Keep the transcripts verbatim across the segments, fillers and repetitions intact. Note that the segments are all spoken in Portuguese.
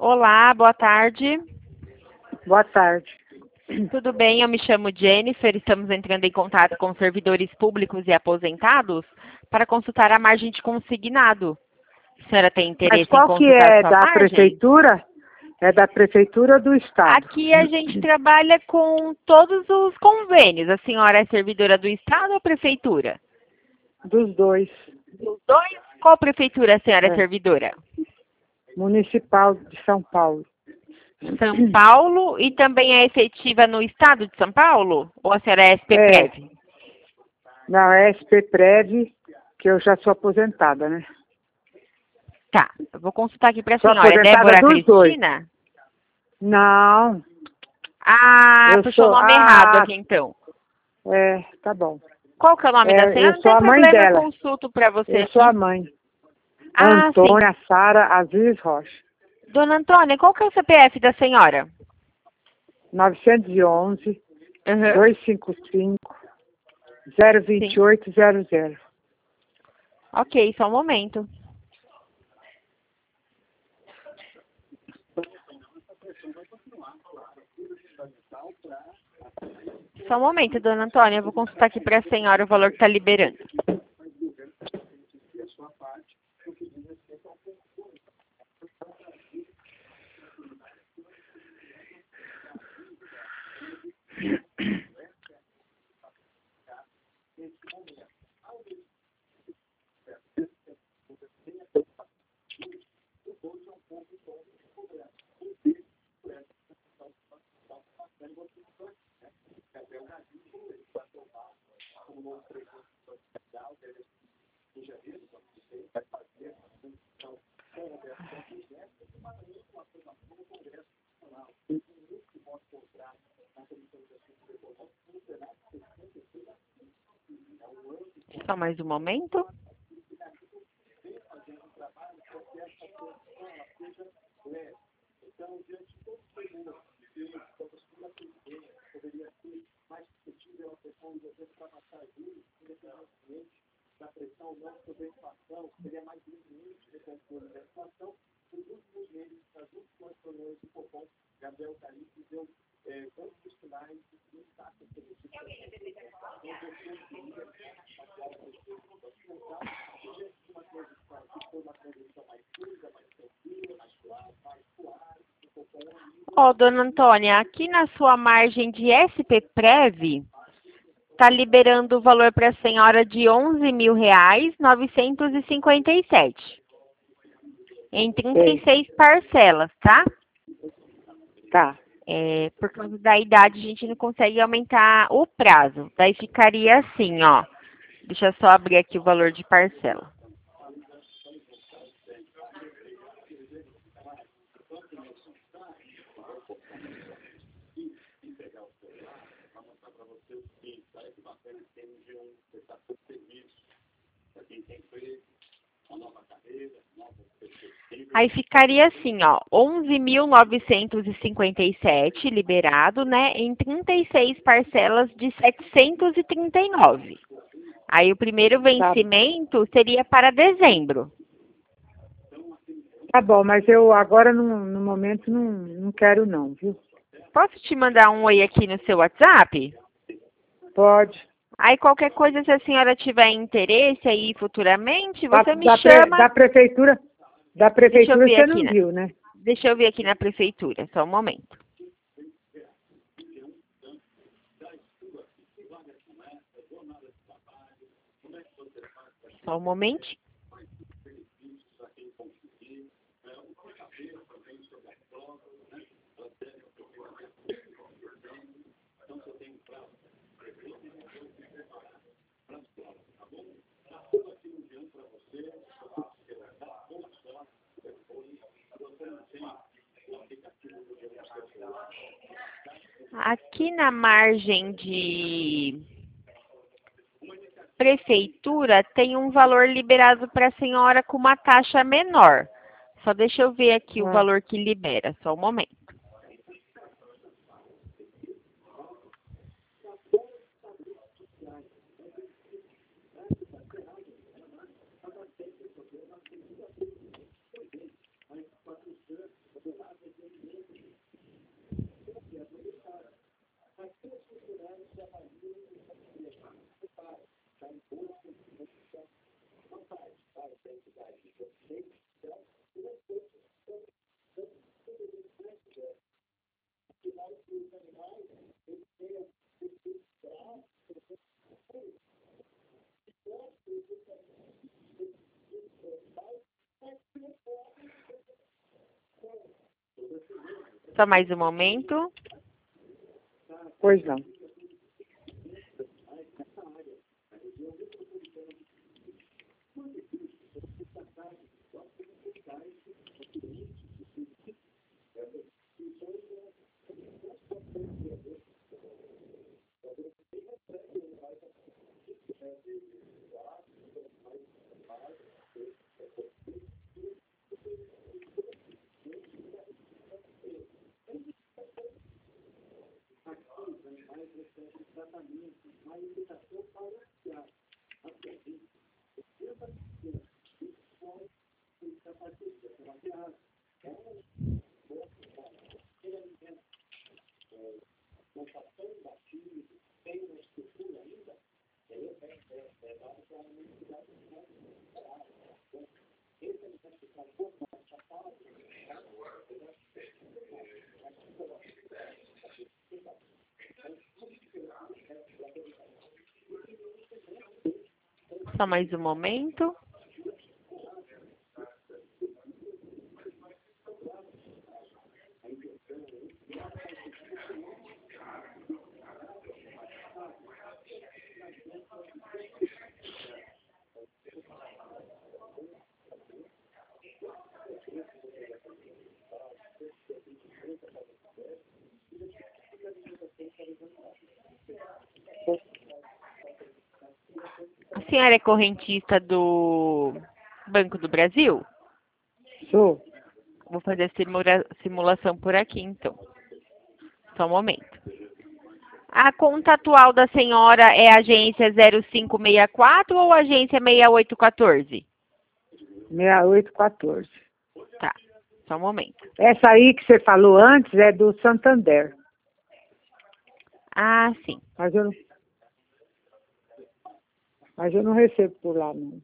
Olá, boa tarde. Boa tarde. Tudo bem? Eu me chamo Jennifer. Estamos entrando em contato com servidores públicos e aposentados para consultar a margem de consignado. A senhora tem interesse Mas qual em que consultar é sua da margem? prefeitura? É da prefeitura ou do estado? Aqui a gente trabalha com todos os convênios. A senhora é servidora do estado ou prefeitura? Dos dois. Dos dois? Qual prefeitura a senhora é, É. servidora? Municipal de São Paulo. São Paulo, e também é efetiva no estado de São Paulo? Ou a senhora é S P Prev? É. Não, é S P Prev, que eu já sou aposentada, né? Tá, eu vou consultar aqui para a Sou senhora. É aposentada Débora dos dois. Cristina? Não. Ah, Eu puxou o sou nome a... errado aqui então. É, tá bom. Qual que é o nome da É, senhora? eu Não sou tem a mãe problema, eu dela. consulto para você Eu sou a aqui. mãe. Ah, sim. Antônia Sara Aziz Rocha. Dona Antônia, qual que é o C P F da senhora? novecentos e onze, Uhum. duzentos e cinquenta e cinco, zero vinte e oito zero zero. Ok, só um momento. Só um momento, dona Antônia. Eu vou consultar aqui para a senhora o valor que está liberando. Só mais um momento. Ó, dona Antônia, aqui na sua margem de S P Prev, está liberando o valor para a senhora de onze mil reais, novecentos e cinquenta e sete. Em trinta e seis parcelas, tá? Tá. É, por causa da idade, a gente não consegue aumentar o prazo. Daí ficaria assim, ó. Deixa eu só abrir aqui o valor de parcela. Aí ficaria assim, ó, onze mil novecentos e cinquenta e sete liberado, né, em trinta e seis parcelas de setecentos e trinta e nove. Aí o primeiro vencimento seria para dezembro. Tá bom, mas eu agora no, no momento não, não quero não, viu? Posso te mandar um oi aqui no seu WhatsApp? Pode. Aí qualquer coisa, se a senhora tiver interesse aí futuramente, Da, você me da, pre- chama. da prefeitura, da Deixa eu prefeitura ver você aqui, não né? viu, né? Deixa eu ver aqui na prefeitura, só um momento. Só um momento. Aqui na margem de prefeitura tem um valor liberado para a senhora com uma taxa menor. Só deixa eu ver aqui o Ah. valor que libera, só um momento. Só mais um momento. Pois não. Só mais um momento. A senhora é correntista do Banco do Brasil? Sou. Vou fazer a simula- simulação por aqui, então. Só um momento. A conta atual da senhora é a agência zero cinco seis quatro ou agência seis oito um quatro? seis oito um quatro. Tá, só um momento. Essa aí que você falou antes é do Santander. Ah, sim. Mas eu não, mas eu não recebo por lá, não.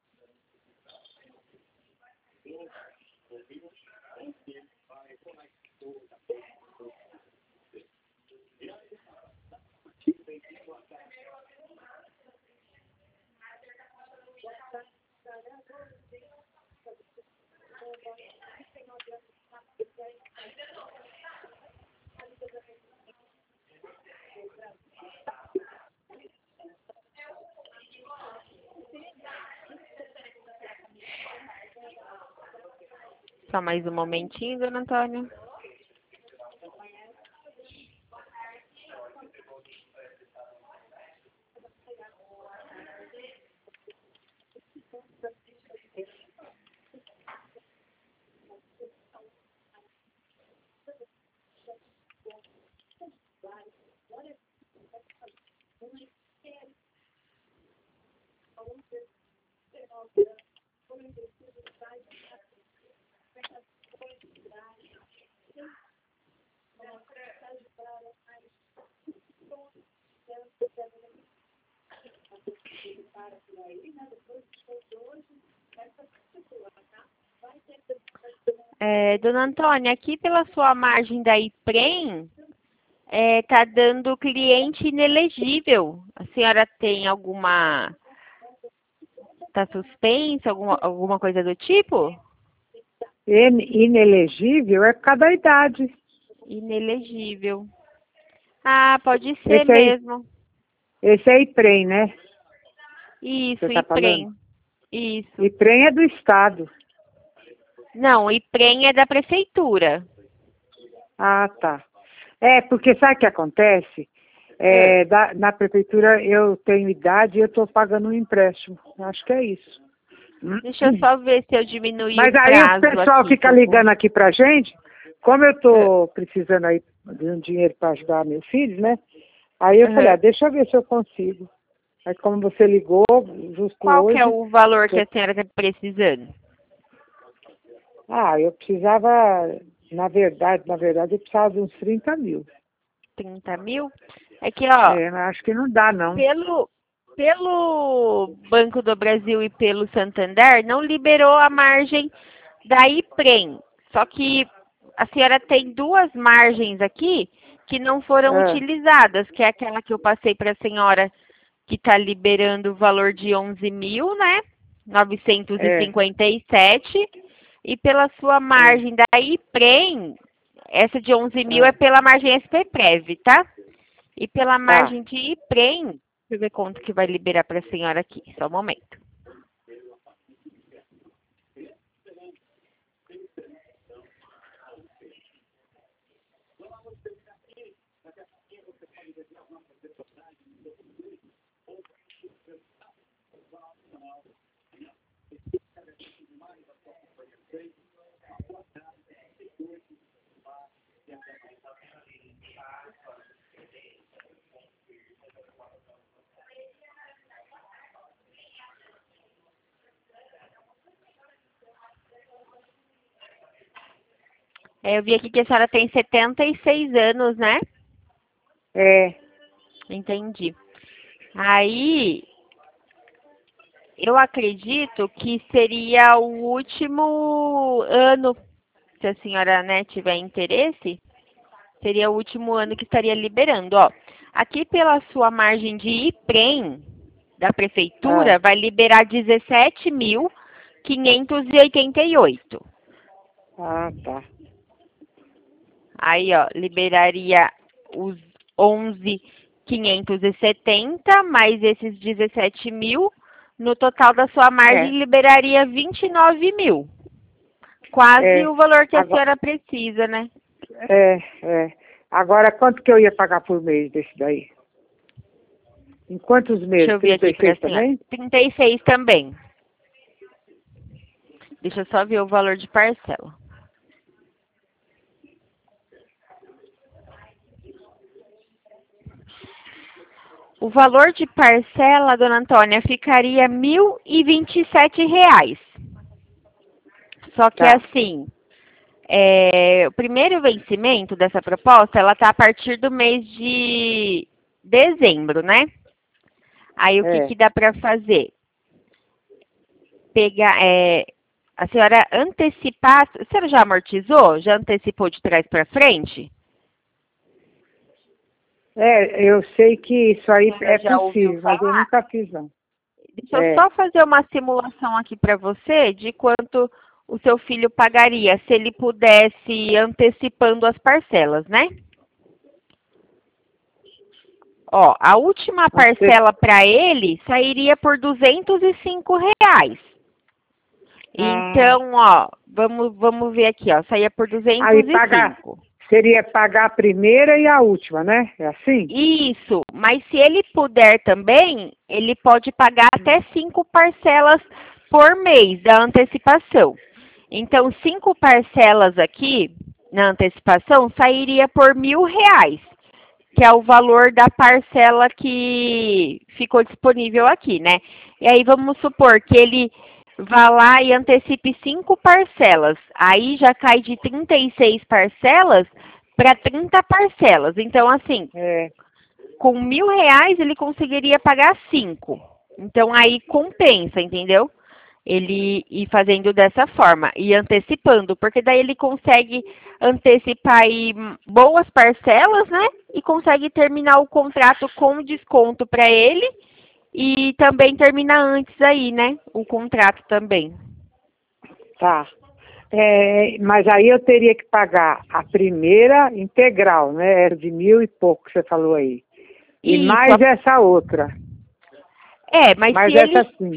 Só mais um momentinho, dona Antônia. É, dona Antônia, aqui pela sua margem da IPREM, é, tá dando cliente inelegível. A senhora tem alguma... Tá suspensa, alguma, alguma coisa do tipo? Inelegível é por causa da idade. Inelegível. Ah, pode ser Esse aí, mesmo. esse é IPREM, né? Isso, Você tá IPREM. falando? Isso. IPREM é do Estado. Não, IPREM é da prefeitura. Ah, tá. É, porque sabe o que acontece? É, É. da- na prefeitura eu tenho idade e eu estou pagando um empréstimo. Acho que é isso. Deixa eu só ver se eu diminuí Mas o aí o prazo pessoal aqui. fica que eu ligando vou- aqui pra gente, como eu estou precisando aí de um dinheiro para ajudar meus filhos, né? Aí eu falei, Uhum. ah, deixa eu ver se eu consigo. Aí como você ligou, justo Qual que é hoje, o valor que eu- a senhora está precisando? ah, eu precisava, na verdade, na verdade, eu precisava de uns trinta mil. trinta mil? É que, ó, É, mas acho que não dá, não. pelo, pelo Banco do Brasil e pelo Santander, não liberou a margem da IPREM. Só que a senhora tem duas margens aqui que não foram Ah, utilizadas, que é aquela que eu passei para a senhora, que está liberando o valor de onze mil, né? novecentos e é, cinquenta e sete. E pela sua é, margem da IPREM, essa de onze mil é ah, pela margem S P Prev, tá? E pela tá. margem de IPREM, deixa eu ver quanto que vai liberar para a senhora aqui, só um momento. É, eu vi aqui que a senhora tem setenta e seis anos, né? É, Entendi. Aí, eu acredito que seria o último ano, se a senhora, né, tiver interesse, seria o último ano que estaria liberando. Ó, aqui pela sua margem de IPREM da ah, prefeitura, vai liberar dezessete mil quinhentos e oitenta e oito. ah, tá. Aí, ó, liberaria os onze mil quinhentos e setenta mais esses dezessete mil. No total da sua É, margem, liberaria vinte e nove mil. Quase é. o valor que a Agora, senhora precisa, né? é, é. Agora, quanto que eu ia pagar por mês desse daí? Em quantos Deixa meses? eu ver trinta aqui e para a seis senhora. também? trinta e seis também. Deixa eu só ver o valor de parcela. O valor de parcela, dona Antônia, ficaria mil e vinte e sete reais. Só que Tá. assim, é, o primeiro vencimento dessa proposta, ela está a partir do mês de dezembro, né? Aí o que, que É. dá para fazer? Pegar, é, a senhora antecipar, a senhora já amortizou? Já antecipou de trás para frente? É, eu sei que isso A aí senhora é já ouviu possível, mas eu falar? nunca fiz, não. Deixa eu É. só fazer uma simulação aqui para você de quanto o seu filho pagaria se ele pudesse ir antecipando as parcelas, né? Ó, a última Ante- parcela para ele sairia por duzentos e cinco reais. Ah, Então, ó, vamos, vamos ver aqui, ó, saía por aí duzentos e pagar, cinco. seria pagar a primeira e a última, né? É assim? Isso, mas se ele puder também, ele pode pagar até cinco parcelas por mês da antecipação. Então, cinco parcelas aqui na antecipação sairia por mil reais, que é o valor da parcela que ficou disponível aqui, né? E aí vamos supor que ele vá lá e antecipe cinco parcelas. Aí já cai de trinta e seis parcelas para trinta parcelas. Então, assim, É, com mil reais ele conseguiria pagar cinco. Então aí compensa, entendeu? Ele ir fazendo dessa forma e antecipando, porque daí ele consegue antecipar aí boas parcelas, né? E consegue terminar o contrato com desconto para ele e também termina antes aí, né? O contrato também. tá. É, mas aí eu teria que pagar a primeira integral, né? Era de mil e pouco que você falou aí. E Isso. mais essa outra. É, mas se Mais ele essa sim.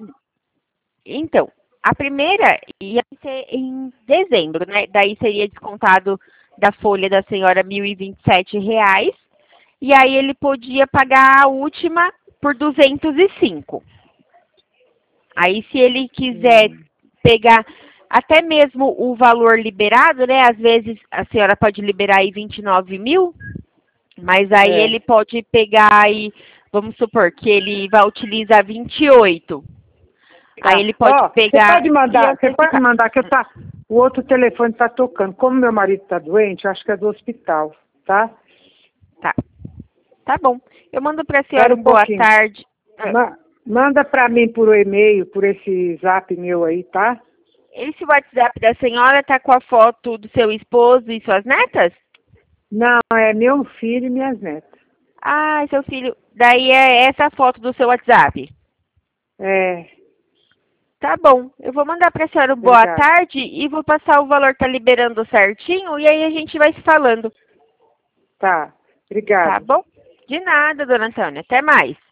Então, a primeira ia ser em dezembro, né? Daí seria descontado da folha da senhora mil e vinte e sete reais. E aí ele podia pagar a última por duzentos e cinco. Aí se ele quiser Hum, pegar até mesmo o valor liberado, né? Às vezes a senhora pode liberar aí vinte e nove mil, mas aí é. ele pode pegar aí, vamos supor que ele vai utilizar vinte e oito. Aí Tá. ele pode Ó, você pegar pode e mandar, você pode antecipar. mandar que eu tá, o outro telefone tá tocando. Como meu marido tá doente, eu acho que é do hospital, tá? Tá, tá bom. Eu mando para a Espera senhora um um boa pouquinho. tarde. Ma manda para mim por e-mail, por esse zap meu aí, tá? Esse WhatsApp da senhora tá com a foto do seu esposo e suas netas? Não, é meu filho e minhas netas. Ah, seu filho. Daí é essa foto do seu WhatsApp. É, Tá bom. Eu vou mandar pra senhora um boa obrigada. tarde e vou passar o valor tá liberando certinho e aí a gente vai se falando. Tá, Tá obrigada. bom? De nada, dona Antônia. Até mais.